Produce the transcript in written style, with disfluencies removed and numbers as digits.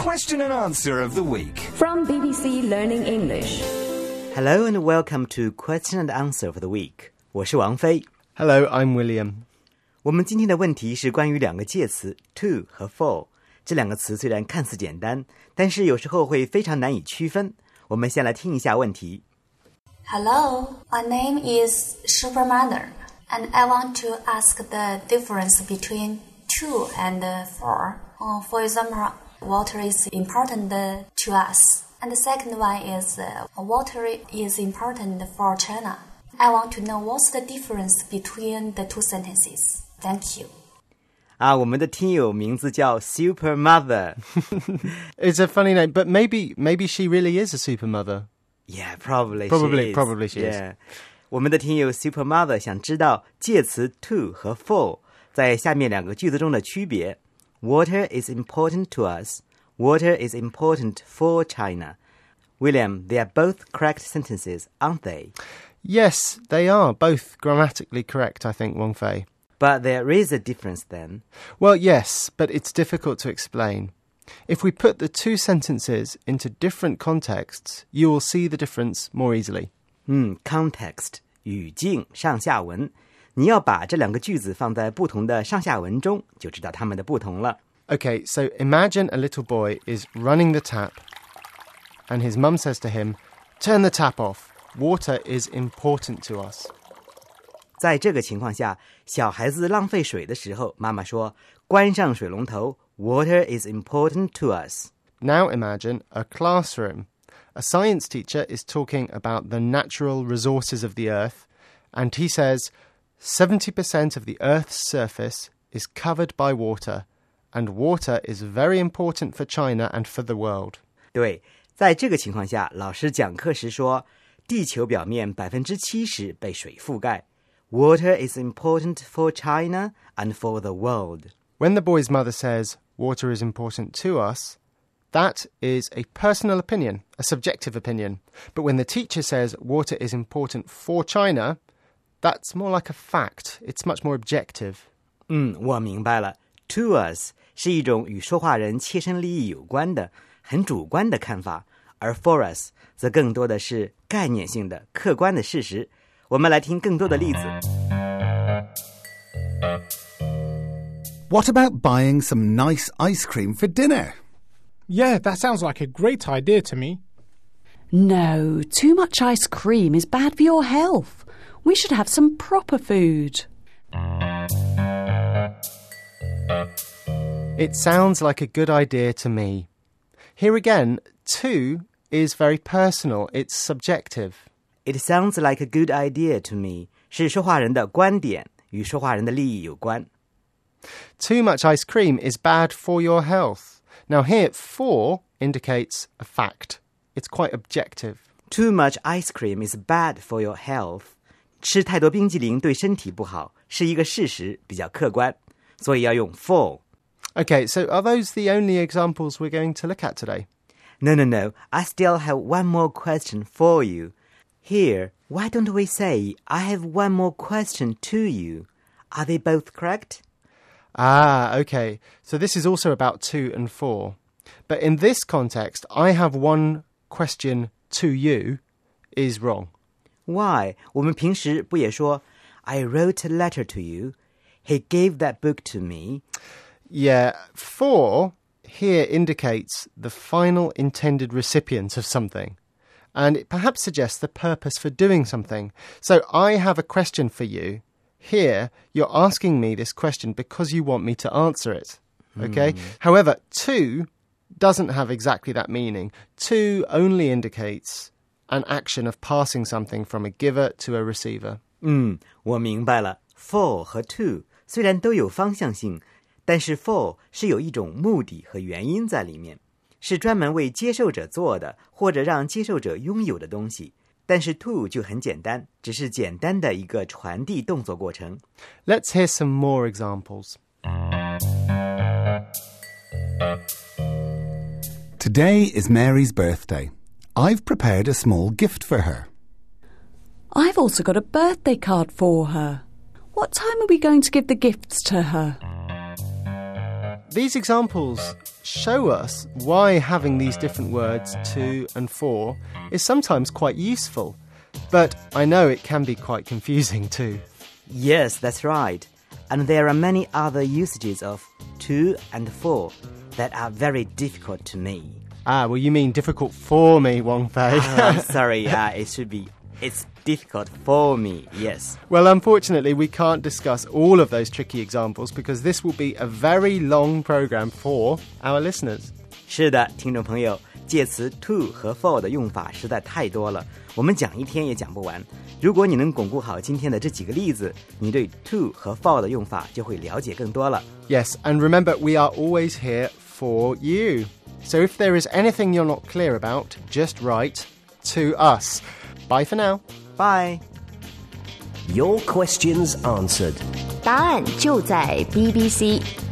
Question and answer of the week. From BBC Learning English. Hello and welcome to Question and Answer of the Week. 我是王菲。 Hello, I'm William. 我们今天的问题是关于两个介词 to 和 for。这两个词虽然看似简单，但是有时候会非常难以区分。我们先来听一下问题。 Hello, my name is Supermother, and I want to ask the difference between to and for. For example, water is important to us. And the second one is water is important for China. I want to know what's the difference between the two sentences. Thank you. 我们的听友名字叫 Supermother. It's a funny name, but maybe she really is a supermother. Yeah, probably she is. Yeah. 我们的听友 Supermother 想知道介词 to 和 for 在下面两个句子中的区别。Water is important to us. Water is important for China. William, they are both correct sentences, aren't they? Yes, they are both grammatically correct, I think, Wang Fei. But there is a difference then. Well, yes, but it's difficult to explain. If we put the two sentences into different contexts, you will see the difference more easily. Context, 语境，上下文。你要把这两个句子放在不同的上下文中，就知道它们的不同了。 Okay, so imagine a little boy is running the tap, and his mum says to him, "Turn the tap off. Water is important to us." 在这个情况下，小孩子浪费水的时候，妈妈说，关上水龙头 Water is important to us. Now imagine a classroom. A science teacher is talking about the natural resources of the earth, and he says 70% of the earth's surface is covered by water, and water is very important for China and for the world. 对，在这个情况下，老师讲课时说，地球表面70%被水覆盖。Water is important for China and for the world. When the boy's mother says, water is important to us, that is a personal opinion, a subjective opinion. But when the teacher says water is important for China, that's more like a fact. It's much more objective. 我明白了。To us 是一种与说话人切身利益有关的、很主观的看法，而 for us 则更多的是概念性的、客观的事实。我们来听更多的例子。 What about buying some nice ice cream for dinner? Yeah, that sounds like a great idea to me. No, too much ice cream is bad for your health. We should have some proper food. It sounds like a good idea to me. Here again, to is very personal. It's subjective. It sounds like a good idea to me 是说话人的观点，与说话人的利益有关。 Too much ice cream is bad for your health. Now here, for indicates a fact. It's quite objective. Too much ice cream is bad for your health. 吃太多冰激凌对身体不好，是一个事实，比较客观，所以要用 for. Okay, so are those the only examples we're going to look at today? No. I still have one more question for you. Here, why don't we say, I have one more question to you? Are they both correct? Okay. So this is also about to and for. But in this context, I have one question to you is wrong. Why? 我们平时不也说 I wrote a letter to you. He gave that book to me. Yeah, for here indicates the final intended recipient of something. And it perhaps suggests the purpose for doing something. So I have a question for you. Here, you're asking me this question because you want me to answer it. Okay? However, to doesn't have exactly that meaning. To only indicates an action of passing something from a giver to a receiver. 我明白了。For 和 to 虽然都有方向性，但是 for 是有一种目的和原因在里面，是专门为接受者做的，或者让接受者拥有的东西。但是 to 就很简单，只是简单的一个传递动作过程。 Let's hear some more examples. Today is Mary's birthday. I've prepared a small gift for her. I've also got a birthday card for her. What time are we going to give the gifts to her? These examples show us why having these different words, to and for, is sometimes quite useful. But I know it can be quite confusing too. Yes, that's right. And there are many other usages of to and for that are very difficult to me. Ah, well, you mean difficult for me, Wang Fei. I'm sorry, it should be, it's difficult for me, yes. Well, unfortunately, we can't discuss all of those tricky examples because this will be a very long program for our listeners. 是的，听众朋友，介词 to 和 for 的用法实在太多了，我们讲一天也讲不完。如果你能巩固好今天的这几个例子，你对 to 和 for 的用法就会了解更多了。 Yes, and remember, we are always here for you. So if there is anything you're not clear about, just write to us. Bye for now. Bye. Your questions answered. 答案就在 BBC